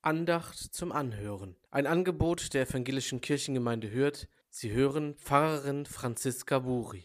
Andacht zum Anhören. Ein Angebot der Evangelischen Kirchengemeinde Hürth. Sie hören Pfarrerin Franziska Buri.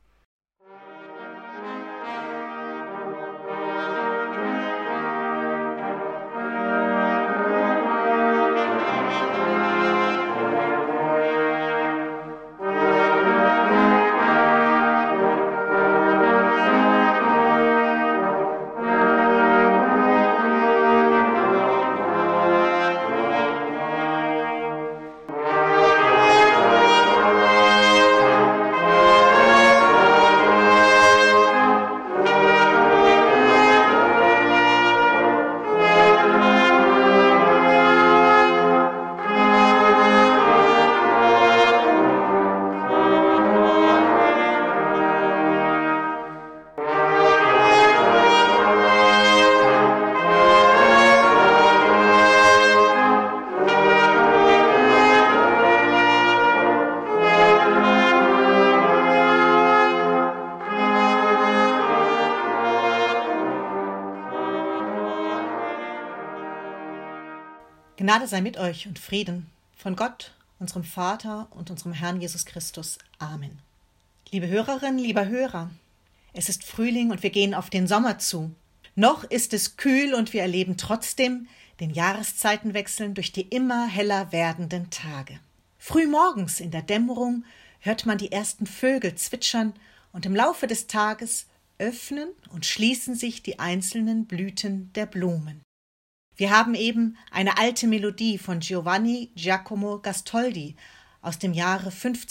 Gnade sei mit euch und Frieden von Gott, unserem Vater und unserem Herrn Jesus Christus. Amen. Liebe Hörerinnen, lieber Hörer, es ist Frühling und wir gehen auf den Sommer zu. Noch ist es kühl und wir erleben trotzdem den Jahreszeitenwechsel durch die immer heller werdenden Tage. Frühmorgens in der Dämmerung hört man die ersten Vögel zwitschern und im Laufe des Tages öffnen und schließen sich die einzelnen Blüten der Blumen. Wir haben eben eine alte Melodie von Giovanni Giacomo Gastoldi aus dem Jahre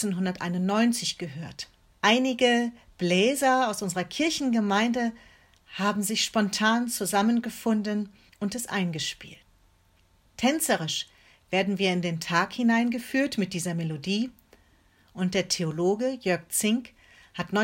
1591 gehört. Einige Bläser aus unserer Kirchengemeinde haben sich spontan zusammengefunden und es eingespielt. Tänzerisch werden wir in den Tag hineingeführt mit dieser Melodie und der Theologe Jörg Zink hat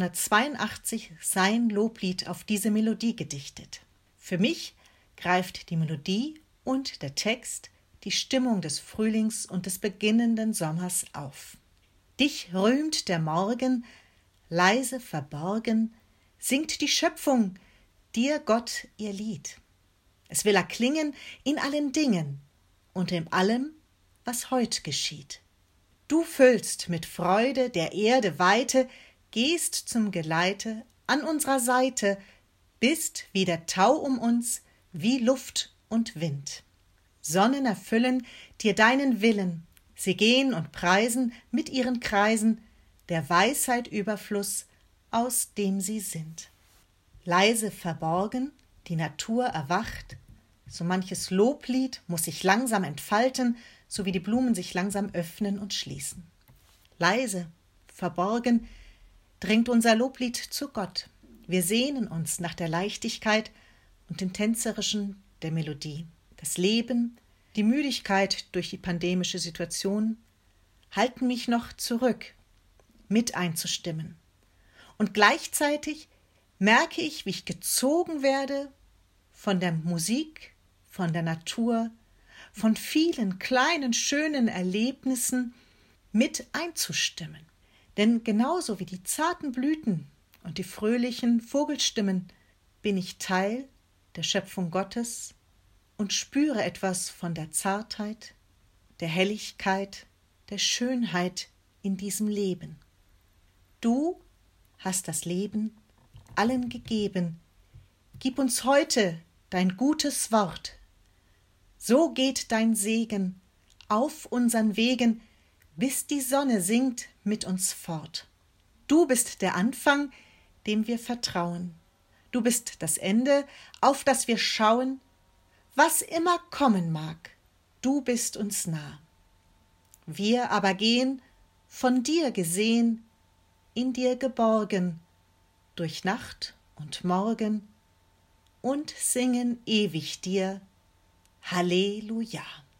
1982 sein Loblied auf diese Melodie gedichtet. Für mich greift die Melodie und der Text die Stimmung des Frühlings und des beginnenden Sommers auf. Dich rühmt der Morgen, leise verborgen, singt die Schöpfung dir Gott ihr Lied. Es will erklingen in allen Dingen und in allem, was heut geschieht. Du füllst mit Freude der Erde Weite, gehst zum Geleite an unserer Seite, bist wie der Tau um uns, wie Luft und Wind. Sonnen erfüllen dir deinen Willen, sie gehen und preisen mit ihren Kreisen der Weisheit Überfluss, aus dem sie sind. Leise verborgen, die Natur erwacht, so manches Loblied muss sich langsam entfalten, so wie die Blumen sich langsam öffnen und schließen. Leise, verborgen, dringt unser Loblied zu Gott. Wir sehnen uns nach der Leichtigkeit und dem Tänzerischen der Melodie. Das Leben, die Müdigkeit durch die pandemische Situation halten mich noch zurück, mit einzustimmen. Und gleichzeitig merke ich, wie ich gezogen werde von der Musik, von der Natur, von vielen kleinen, schönen Erlebnissen mit einzustimmen. Denn genauso wie die zarten Blüten und die fröhlichen Vogelstimmen bin ich Teil der Schöpfung Gottes und spüre etwas von der Zartheit, der Helligkeit, der Schönheit in diesem Leben. Du hast das Leben allen gegeben. Gib uns heute dein gutes Wort. So geht dein Segen auf unseren Wegen, bis die Sonne sinkt mit uns fort. Du bist der Anfang, dem wir vertrauen. Du bist das Ende, auf das wir schauen. Was immer kommen mag, du bist uns nah. Wir aber gehen, von dir gesehen, in dir geborgen, durch Nacht und Morgen und singen ewig dir Halleluja.